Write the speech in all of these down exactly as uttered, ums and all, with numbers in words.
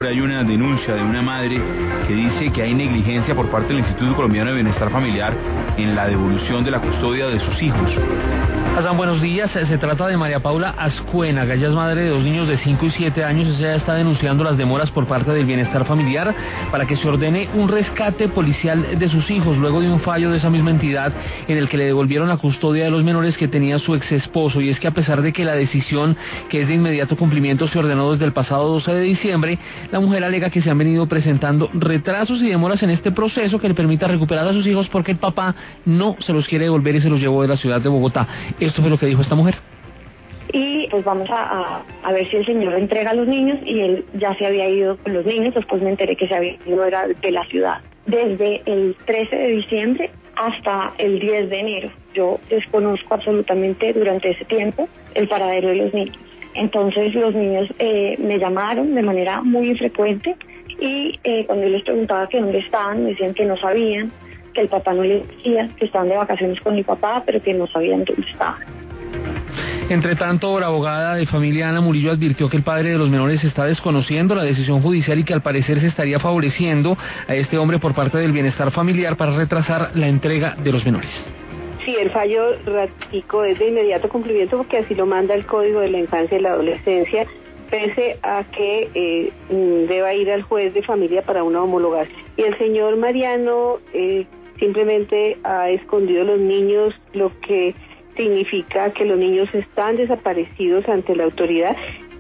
Hay una denuncia de una madre que dice que hay negligencia por parte del Instituto Colombiano de Bienestar Familiar en la devolución de la custodia de sus hijos. Hassan, buenos días. Se trata de María Paula Azcuena, que ella es madre de dos niños de cinco y siete años. Ella está denunciando las demoras por parte del Bienestar Familiar para que se ordene un rescate policial de sus hijos, luego de un fallo de esa misma entidad en el que le devolvieron la custodia de los menores que tenía su ex esposo. Y es que a pesar de que la decisión, que es de inmediato cumplimiento, se ordenó desde el pasado doce de diciembre, la mujer alega que se han venido presentando retrasos y demoras en este proceso que le permita recuperar a sus hijos porque el papá no se los quiere devolver y se los llevó de la ciudad de Bogotá. Esto fue lo que dijo esta mujer. Y pues vamos a, a, a ver si el señor entrega a los niños, y él ya se había ido con los niños. Después me enteré que se había ido era de la ciudad. Desde el trece de diciembre hasta el diez de enero. Yo desconozco absolutamente durante ese tiempo el paradero de los niños. Entonces los niños eh, me llamaron de manera muy infrecuente y eh, cuando yo les preguntaba que dónde estaban, me decían que no sabían, que el papá no les decía, que estaban de vacaciones con mi papá, pero que no sabían dónde estaban. Entre tanto, la abogada de familia Ana Murillo advirtió que el padre de los menores está desconociendo la decisión judicial y que al parecer se estaría favoreciendo a este hombre por parte del Bienestar Familiar para retrasar la entrega de los menores. Sí, el fallo ratificó es de inmediato cumplimiento porque así lo manda el Código de la Infancia y la Adolescencia, pese a que eh, deba ir al juez de familia para una homologación. Y el señor Mariano eh, simplemente ha escondido a los niños, lo que significa que los niños están desaparecidos ante la autoridad.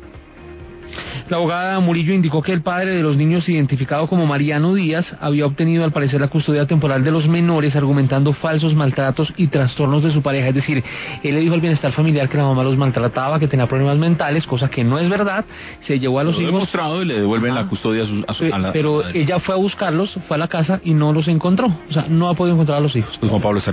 La abogada Murillo indicó que el padre de los niños, identificado como Mariano Díaz, había obtenido al parecer la custodia temporal de los menores argumentando falsos maltratos y trastornos de su pareja. Es decir, él le dijo al Bienestar Familiar que la mamá los maltrataba, que tenía problemas mentales, cosa que no es verdad. Se llevó a los lo hijos... demostrado y le devuelven Ajá. la custodia a, su, a, su, a la... Pero ella fue a buscarlos, fue a la casa y no los encontró. O sea, no ha podido encontrar a los hijos. Pues Juan Pablo,